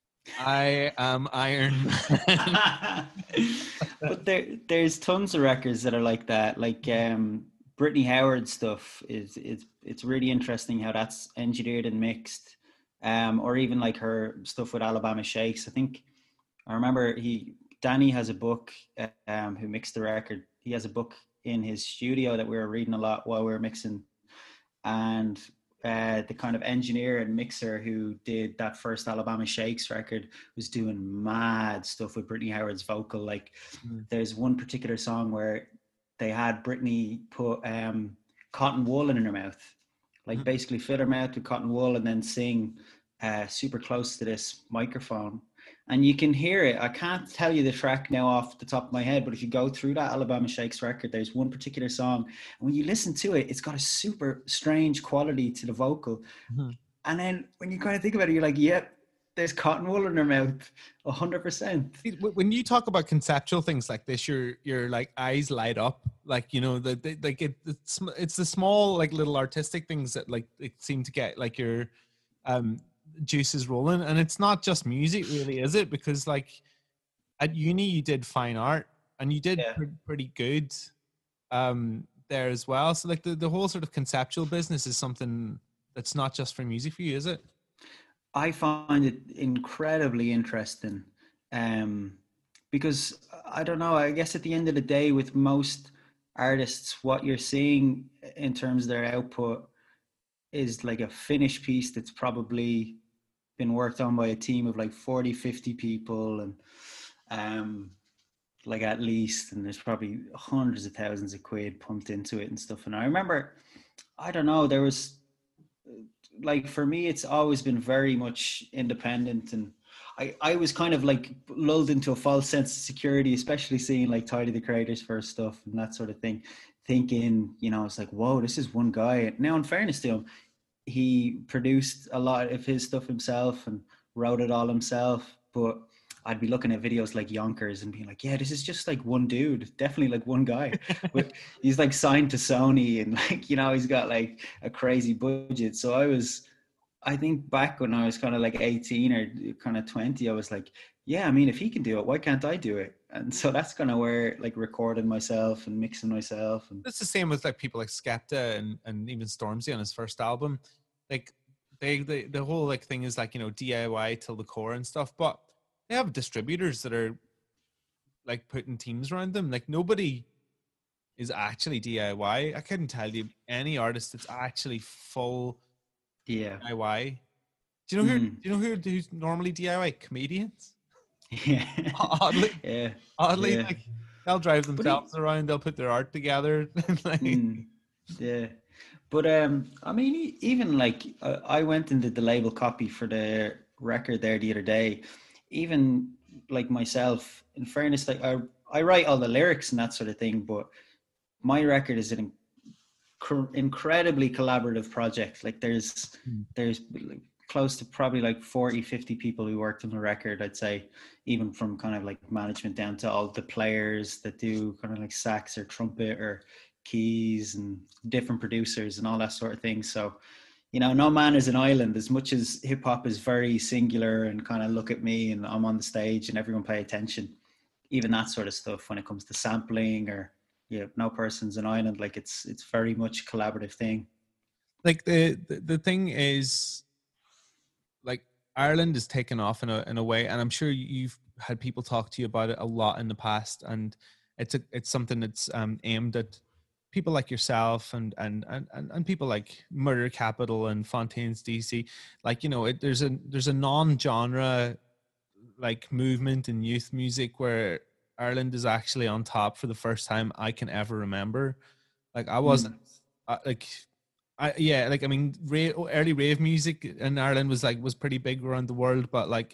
I am Iron Man. But there, there's tons of records that are like that. Like um, Brittany Howard stuff is, is it's really interesting how that's engineered and mixed. Um, or even like her stuff with Alabama Shakes. I think I remember he Danny has a book um, who mixed the record. He has a book in his studio that we were reading a lot while we were mixing. And uh, the kind of engineer and mixer who did that first Alabama Shakes record was doing mad stuff with Brittany Howard's vocal. Like mm. there's one particular song where they had Brittany put um, cotton wool in her mouth, like mm. basically fill her mouth with cotton wool and then sing uh, super close to this microphone. And you can hear it. I can't tell you the track now off the top of my head, but if you go through that Alabama Shakes record, there's one particular song. And when you listen to it, it's got a super strange quality to the vocal. Mm-hmm. And then when you kind of think about it, you're like, yep, there's cotton wool in her mouth, one hundred percent. When you talk about conceptual things like this, your your like eyes light up. Like, you know, the, the like it, it's it's the small like little artistic things that like it seem to get like your um juices rolling. And it's not just music really, is it? Because like at uni you did fine art and you did yeah. pre- pretty good um there as well. So like the, the whole sort of conceptual business is something that's not just for music for you, is it? I find it incredibly interesting um, because I don't know, I guess at the end of the day with most artists, what you're seeing in terms of their output is like a finished piece that's probably been worked on by a team of like forty, fifty people and um, like at least, and there's probably hundreds of thousands of quid pumped into it and stuff. And I remember, I don't know, there was, like for me it's always been very much independent, and I, I was kind of like lulled into a false sense of security, especially seeing like Tyler the Creator's first stuff and that sort of thing, thinking, you know, it's like, whoa, this is one guy. Now in fairness to him, he produced a lot of his stuff himself and wrote it all himself, but I'd be looking at videos like Yonkers and being like, yeah, this is just like one dude, definitely like one guy. But he's like signed to Sony and like, you know, he's got like a crazy budget. So I was, I think back when I was kind of like eighteen or kind of twenty, I was like, yeah, I mean, if he can do it, why can't I do it? And so that's kind of where like recording myself and mixing myself. And it's the same with like people like Skepta and, and even Stormzy on his first album. Like they, they, the whole like thing is like, you know, D I Y till the core and stuff, but they have distributors that are like putting teams around them. Like nobody is actually D I Y. I couldn't tell you any artist that's actually full yeah. D I Y. Do you know who? Mm. Do you know who who's normally D I Y? Comedians. Yeah. Oddly, yeah. Oddly, yeah. like they'll drive themselves he, around. They'll put their art together. like, mm, yeah. But um, I mean, even like uh, I went and did the label copy for the record there the other day. Even like myself, in fairness, like I I write all the lyrics and that sort of thing, but my record is an inc- incredibly collaborative project. Like there's mm. there's close to probably like forty, fifty people who worked on the record, I'd say, even from kind of like management down to all the players that do kind of like sax or trumpet or keys and different producers and all that sort of thing. So, you know, no man is an island. As much as hip hop is very singular and kind of look at me and I'm on the stage and everyone pay attention, even that sort of stuff when it comes to sampling or, yeah, no person's an island. Like it's, it's very much a collaborative thing. Like the, the, the thing is, like Ireland is taken off in a in a way, and I'm sure you've had people talk to you about it a lot in the past, and it's a it's something that's um, aimed at people like yourself and and and and people like Murder Capital and Fontaine's D C. Like, you know, it, there's a there's a non-genre like movement in youth music where Ireland is actually on top for the first time I can ever remember. Like I wasn't mm. uh, like. I, yeah, like I mean, rave, early rave music in Ireland was like was pretty big around the world, but like,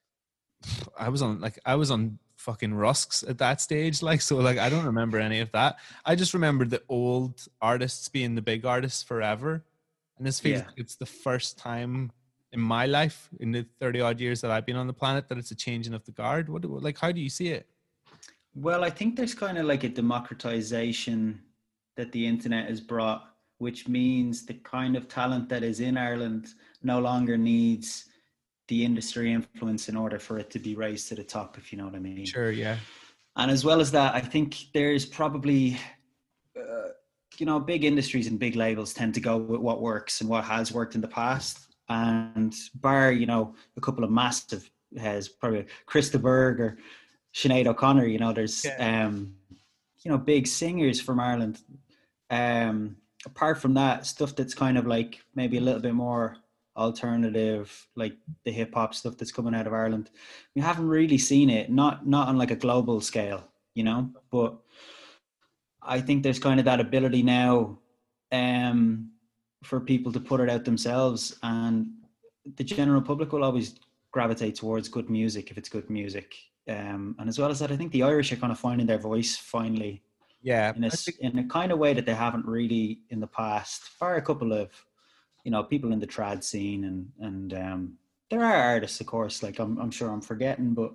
I was on like I was on fucking rusks at that stage, like so. Like I don't remember any of that. I just remember the old artists being the big artists forever, and this feels yeah. like it's the first time in my life, in the thirty odd years that I've been on the planet, that it's a changing of the guard. What like how do you see it? Well, I think there's kind of like a democratization that the internet has brought, which means the kind of talent that is in Ireland no longer needs the industry influence in order for it to be raised to the top, if you know what I mean. Sure, yeah. And as well as that, I think there's probably, uh, you know, big industries and big labels tend to go with what works and what has worked in the past. And bar, you know, a couple of massive heads, probably Chris de Burgh or Sinead O'Connor, you know, there's, yeah. um, you know, big singers from Ireland. Um, Apart from that, stuff that's kind of like maybe a little bit more alternative, like the hip hop stuff that's coming out of Ireland, we haven't really seen it, not not on like a global scale, you know. But I think there's kind of that ability now um, for people to put it out themselves, and the general public will always gravitate towards good music if it's good music. Um, and as well as that, I think the Irish are kind of finding their voice finally. Yeah, in a, in a kind of way that they haven't really in the past. Bar a couple of, you know, people in the trad scene, and and um, there are artists, of course. Like I'm, I'm sure I'm forgetting, but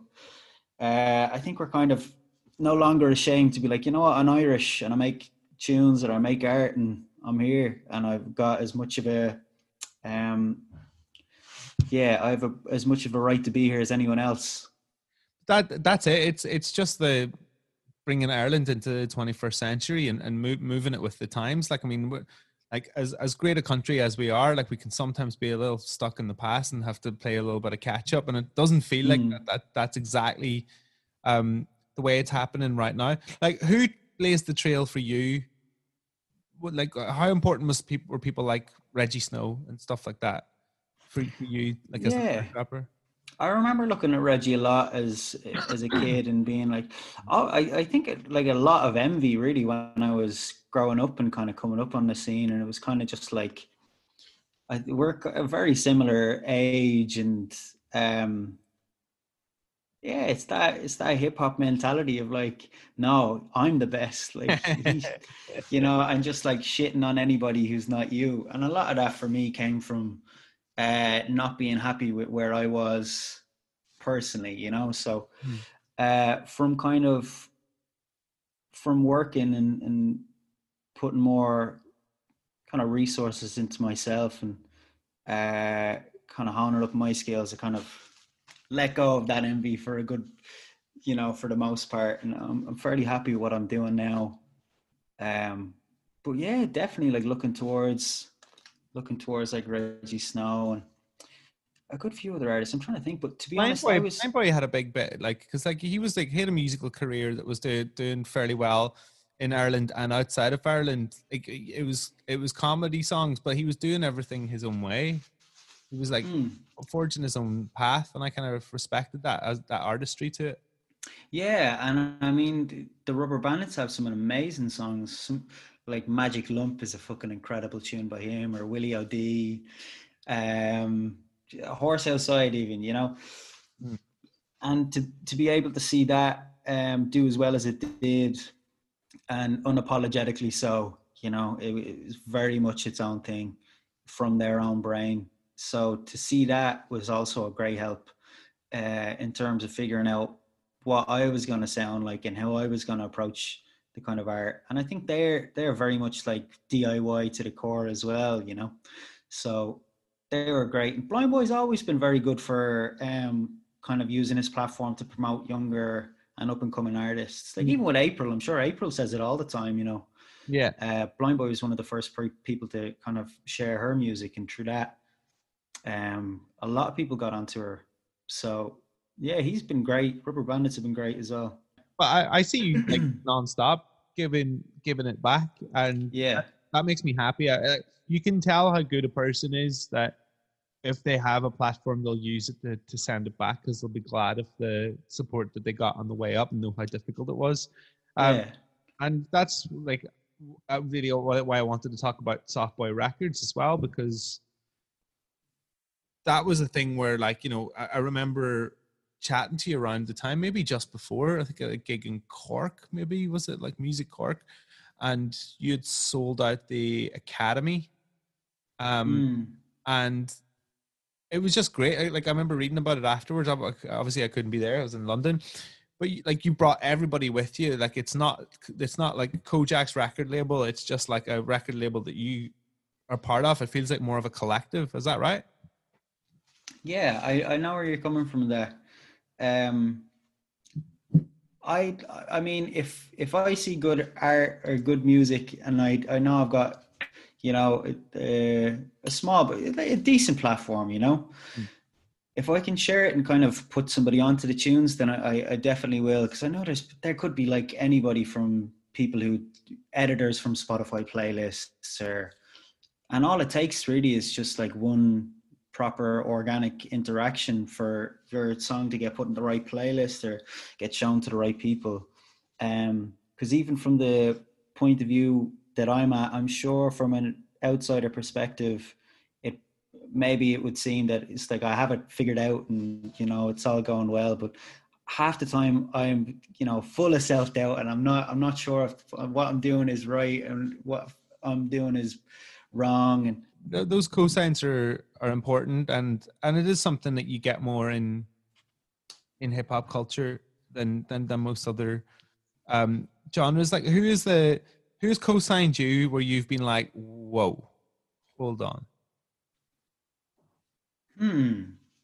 uh, I think we're kind of no longer ashamed to be like, you know what, I'm Irish and I make tunes or I make art and I'm here and I've got as much of a, um, yeah, I have a, as much of a right to be here as anyone else. That that's it. It's it's just the. Bringing Ireland into the twenty-first century and, and move, moving it with the times. Like, I mean, like as, as great a country as we are, like we can sometimes be a little stuck in the past and have to play a little bit of catch up. And it doesn't feel like mm. that, that that's exactly um, the way it's happening right now. Like who blazed the trail for you? What, like how important was people, were people like Reggie Snow and stuff like that for, for you? Like yeah. as a rapper? I remember looking at Reggie a lot as as a kid and being like, oh, I, I think it, like a lot of envy really when I was growing up and kind of coming up on the scene. And it was kind of just like, I, we're a very similar age and um, yeah, it's that, it's that hip hop mentality of like, no, I'm the best. Like, you know, and just like shitting on anybody who's not you. And a lot of that for me came from Uh, not being happy with where I was personally, you know. So mm. uh, from kind of from working and, and putting more kind of resources into myself and uh, kind of honing up my skills, I kind of let go of that envy for a good, you know, for the most part. And I'm, I'm fairly happy with what I'm doing now. Um, but yeah, definitely like looking towards. looking towards like Reggie Snow and a good few other artists. I'm trying to think, but to be Blind honest, Boy, I was... Blind Boy had a big bit, like, because like he was like, he had a musical career that was do, doing fairly well in Ireland and outside of Ireland. Like, it was, it was comedy songs, but he was doing everything his own way. He was like mm. forging his own path, and I kind of respected that, as that artistry to it. Yeah, and I mean, the Rubber Bandits have some amazing songs. Some, like Magic Lump is a fucking incredible tune by him, or Willie O'D, um, Horse Outside even, you know. Mm. And to, to be able to see that um, do as well as it did, and unapologetically so. You know, it, it was very much its own thing from their own brain. So to see that was also a great help uh, in terms of figuring out what I was going to sound like and how I was going to approach the kind of art. And I think they're they're very much like D I Y to the core as well, you know. So they were great. And Blind Boy's always been very good for um, kind of using his platform to promote younger and up and coming artists. Like even with April, I'm sure April says it all the time, you know. Yeah. Uh, Blind Boy was one of the first people to kind of share her music, and through that, um, a lot of people got onto her. So yeah, he's been great. Rubber Bandits have been great as well. But I, I see you like nonstop giving giving it back, and yeah, that, that makes me happy. I, I, you can tell how good a person is that if they have a platform, they'll use it to, to send it back because they'll be glad of the support that they got on the way up and know how difficult it was. Um, yeah, and that's like uh, really why I wanted to talk about Soft Boy Records as well, because that was a thing where, like, you know, I, I remember chatting to you around the time, maybe just before, I think a gig in Cork, maybe, was it like Music Cork? And you had sold out the Academy. Um, mm. And it was just great. I, like, I remember reading about it afterwards. Obviously, I couldn't be there. I was in London. But, like, you brought everybody with you. Like, it's not it's not like Kojak's record label. It's just like a record label that you are part of. It feels like more of a collective. Is that right? Yeah, I, I know where you're coming from there. Um, I I mean, if if I see good art or good music, and I I know I've got, you know, a, a small but a decent platform, you know, mm. if I can share it and kind of put somebody onto the tunes, then I, I definitely will, because I know there's there could be like anybody from people who editors from Spotify playlists, or and all it takes really is just like one proper organic interaction for your song to get put in the right playlist or get shown to the right people. Um, because even from the point of view that I'm at, I'm sure from an outsider perspective, it maybe it would seem that it's like I have it figured out and, you know, it's all going well, but half the time I'm, you know, full of self-doubt, and I'm not I'm not sure if what I'm doing is right and what I'm doing is wrong. And those cosigns are are important, and and it is something that you get more in in hip hop culture than than than most other um genres. Like, who is the who's cosigned you where you've been like, whoa, hold on? Hmm.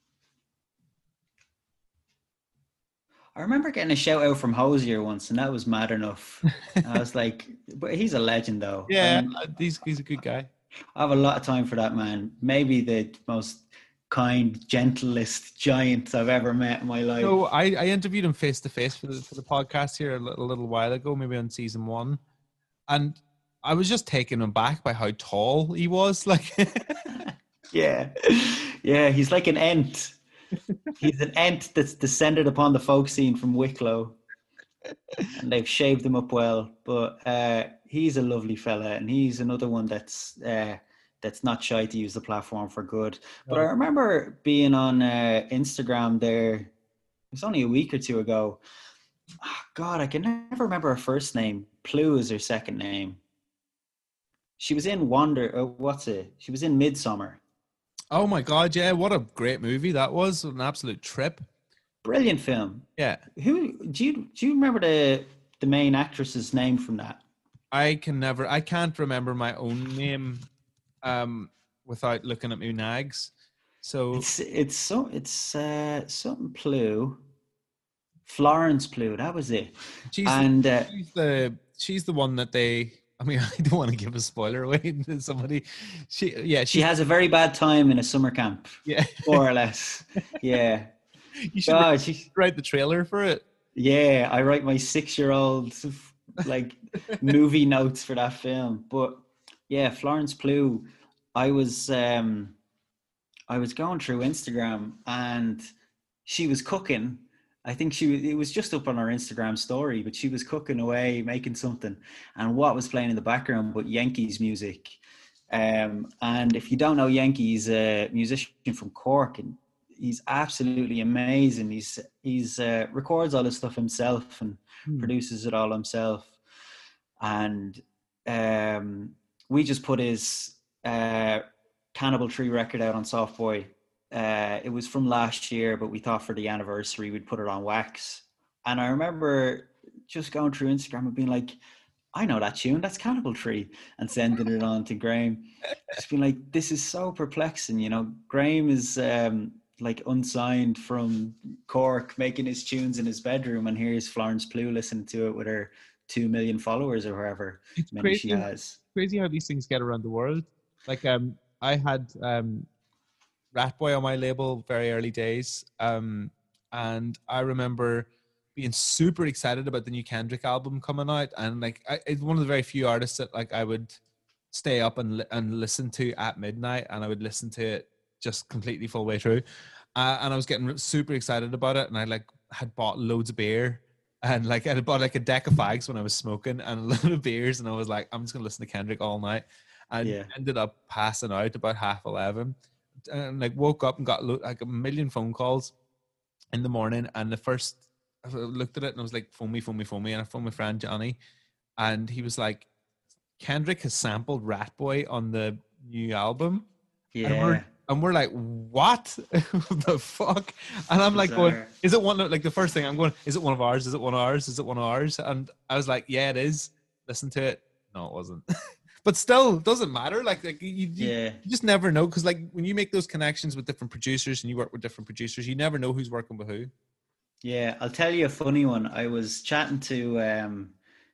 I remember getting a shout out from Hosier once, and that was mad enough. I was like, but he's a legend though. Yeah, I mean, he's he's a good guy. I have a lot of time for that man. Maybe the most kind, gentlest giant I've ever met in my life. So I, I interviewed him face to face for the for the podcast here a little, a little while ago, maybe on season one, and I was just taken aback by how tall he was. Like, yeah, yeah, he's like an ent. He's an ent that's descended upon the folk scene from Wicklow, and they've shaved him up well. But uh, he's a lovely fella, and he's another one that's uh, that's not shy to use the platform for good. But I remember being on uh, Instagram there. It was only a week or two ago. Oh, God, I can never remember her first name. Plu is her second name. She was in Wonder. Uh, what's it? She was in Midsummer. Oh my God, yeah, what a great movie that was. An absolute trip. Brilliant film. Yeah. Who do you do you remember the the main actress's name from that? I can never I can't remember my own name um without looking at my nags. So it's it's so it's uh something Plu. Florence Plu, that was it. She's and the, uh, she's the she's the one that they I mean, I don't want to give a spoiler away to somebody. She, yeah, she has a very bad time in a summer camp. Yeah, more or less. Yeah, you should oh, write, she, write the trailer for it. Yeah, I write my six-year-old like movie notes for that film. But yeah, Florence Plu. I was um, I was going through Instagram and she was cooking. I think she it was just up on her Instagram story, but she was cooking away, making something. And what was playing in the background but Yankees music. Um, and if you don't know Yankees, a musician from Cork, and he's absolutely amazing. He's he's uh, records all his stuff himself and Hmm. produces it all himself. And um, we just put his uh, Cannibal Tree record out on Softboy. Uh, it was from last year, but we thought for the anniversary we'd put it on Wax. And I remember just going through Instagram and being like, I know that tune, that's Cannibal Tree, and sending it on to Graham. Just being like, this is so perplexing, you know. Graham is um, like unsigned from Cork, making his tunes in his bedroom, and here's Florence Pugh listening to it with her two million followers or whoever It's many crazy, she has. crazy how these things get around the world. Like um, I had um, Ratboy on my label very early days, um, and I remember being super excited about the new Kendrick album coming out, and like I, it's one of the very few artists that like I would stay up and li- and listen to at midnight, and I would listen to it just completely full way through, uh, and I was getting super excited about it, and I like had bought loads of beer, and like I had bought like a deck of fags when I was smoking and a load of beers, and I was like, I'm just gonna listen to Kendrick all night, and Yeah. ended up passing out about half eleven, and like woke up and got lo- like a million phone calls in the morning, and the first I looked at it and I was like, phone me, phone me, phone me. And I phoned my friend Johnny, and he was like, Kendrick has sampled Ratboy on the new album. Yeah. And we're, and we're like, what the fuck? And I'm like going, Bizarre. is it one of, like the first thing I'm going, is it one of ours? Is it one of ours? Is it one of ours? And I was like, yeah, it is. Listen to it. No, it wasn't. But still, it doesn't matter. Like, like you, you, Yeah. you just never know. Because like when you make those connections with different producers and you work with different producers, you never know who's working with who. Yeah, I'll tell you a funny one. I was chatting to um,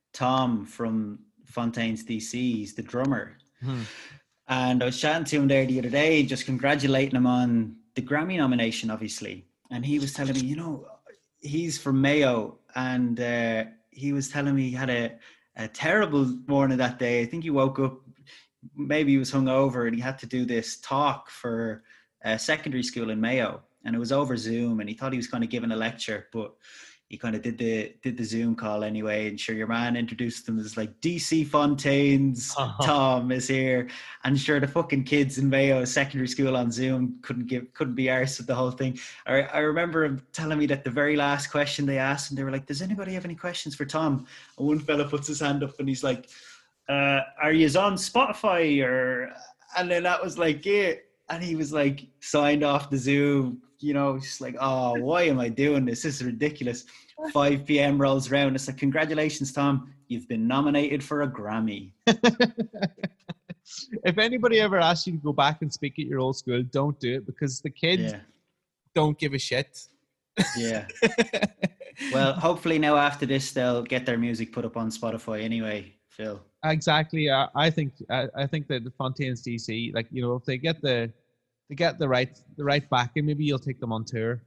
Tom from Fontaine's D C. He's the drummer. Hmm. And I was chatting to him there the other day, just congratulating him on the Grammy nomination, obviously. And he was telling me, you know, he's from Mayo. And uh, he was telling me he had a, a terrible morning that day. I think he woke up, maybe he was hungover, and he had to do this talk for uh, secondary school in Mayo. And it was over Zoom, and he thought he was kind of giving a lecture, but he kind of did the did the Zoom call anyway. And sure, your man introduced them as like D C Fontaine's Uh-huh. Tom is here, and sure, the fucking kids in Mayo secondary school on Zoom couldn't give couldn't be arsed with the whole thing. I, I remember him telling me that the very last question they asked, and they were like, "Does anybody have any questions for Tom?" And one fella puts his hand up, and he's like, uh, "Are you on Spotify?" Or and then that was like it. And he was like signed off the Zoom, you know, just like, oh, why am I doing this? This is ridiculous. five p.m. rolls around. It's like, congratulations, Tom. You've been nominated for a Grammy. If anybody ever asks you to go back and speak at your old school, don't do it, because the kids Yeah. don't give a shit. Yeah. Well, hopefully now after this, they'll get their music put up on Spotify anyway, Phil. Exactly. I, I think I, I think that the Fontaine's D C, like, you know, if they get the they get the right the right backing, maybe you'll take them on tour.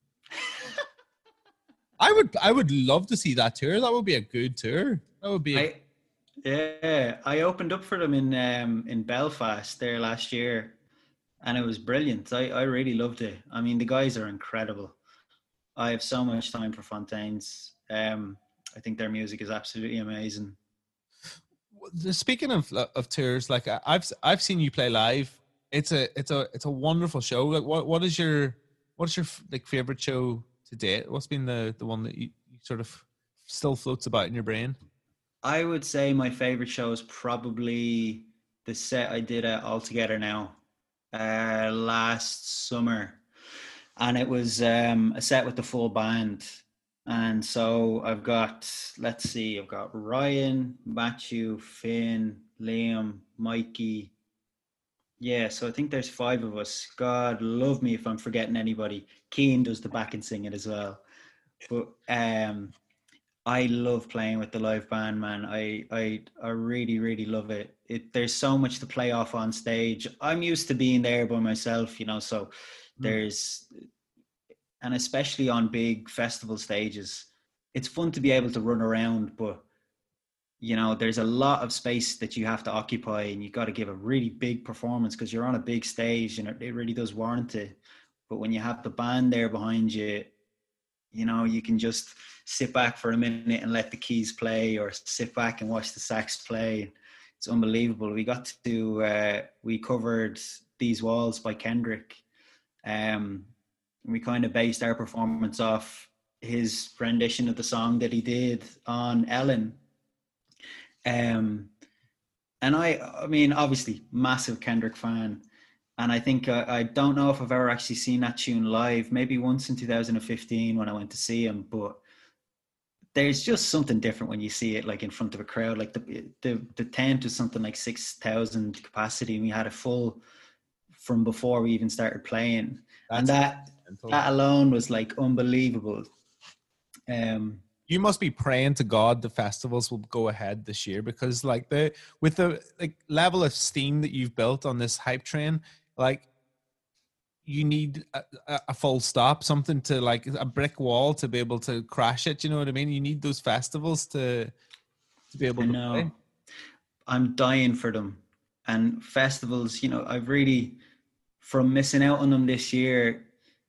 I would I would love to see that tour. That would be a good tour. That would be. A, I, yeah, I opened up for them in um, in Belfast there last year, and it was brilliant. I, I really loved it. I mean, the guys are incredible. I have so much time for Fontaine's. Um, I think their music is absolutely amazing. Speaking of of tours, like I've I've seen you play live. It's a it's a it's a wonderful show. Like what what is your what is your like favorite show to date? What's been the the one that you, you sort of still floats about in your brain? I would say my favorite show is probably the set I did at All Together Now uh, last summer, and it was um, a set with the full band. And so I've got, let's see, I've got Ryan, Matthew, Finn, Liam, Mikey. Yeah, so I think there's five of us. God love me if I'm forgetting anybody. Keane does the back and singing as well. But um, I love playing with the live band, man. I I I really, really love it. It there's so much to play off on stage. I'm used to being there by myself, you know, so there's... And especially on big festival stages, it's fun to be able to run around, but you know, there's a lot of space that you have to occupy, and you got to give a really big performance because you're on a big stage, and it, it really does warrant it. But when you have the band there behind you, you know, you can just sit back for a minute and let the keys play, or sit back and watch the sax play. It's unbelievable. We got to, uh, we covered These Walls by Kendrick. Um, we kind of based our performance off his rendition of the song that he did on Ellen. Um, and I, I mean, obviously, massive Kendrick fan. And I think, uh, I don't know if I've ever actually seen that tune live, maybe once in two thousand fifteen when I went to see him, but there's just something different when you see it like in front of a crowd. Like the the, the tent was something like six thousand capacity, and we had a full from before we even started playing. That's and that, that alone was like unbelievable. Um, you must be praying to God the festivals will go ahead this year, because like the with the like level of steam that you've built on this hype train, like you need a, a full stop, something to like a brick wall to be able to crash it. You know what I mean? You need those festivals to to be able I to know. play. I'm dying for them. And festivals, you know, I've really, from missing out on them this year,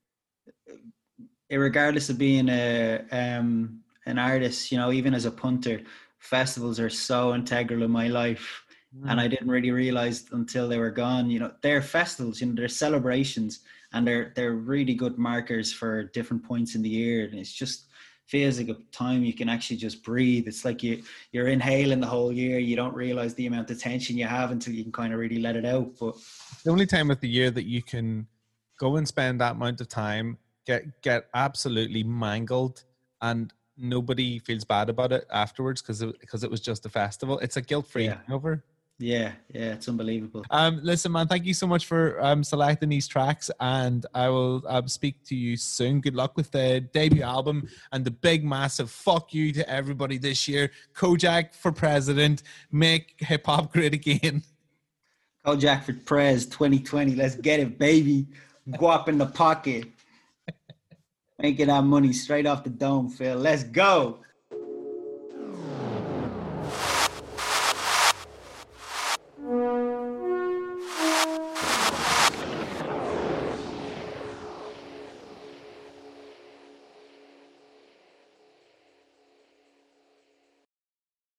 regardless of being a um, an artist, you know, even as a punter, festivals are so integral in my life. Mm. And I didn't really realize until they were gone, you know, they're festivals, you know, they're celebrations, and they're they're really good markers for different points in the year. And it's just feels like a time you can actually just breathe. It's like you, you're inhaling the whole year. You don't realize the amount of tension you have until you can kind of really let it out. But the only time of the year that you can go and spend that amount of time, get get absolutely mangled, and nobody feels bad about it afterwards because it, because it was just a festival. It's a guilt-free yeah. hangover. Yeah, yeah, it's unbelievable. Um, listen, man, thank you so much for um, selecting these tracks, and I will um, speak to you soon. Good luck with the debut album and the big, massive fuck you to everybody this year. Kojak for president. Make hip-hop great again. Kojak for Prez twenty twenty. Let's get it, baby. Guap in the pocket. Making that money straight off the dome, Phil. Let's go.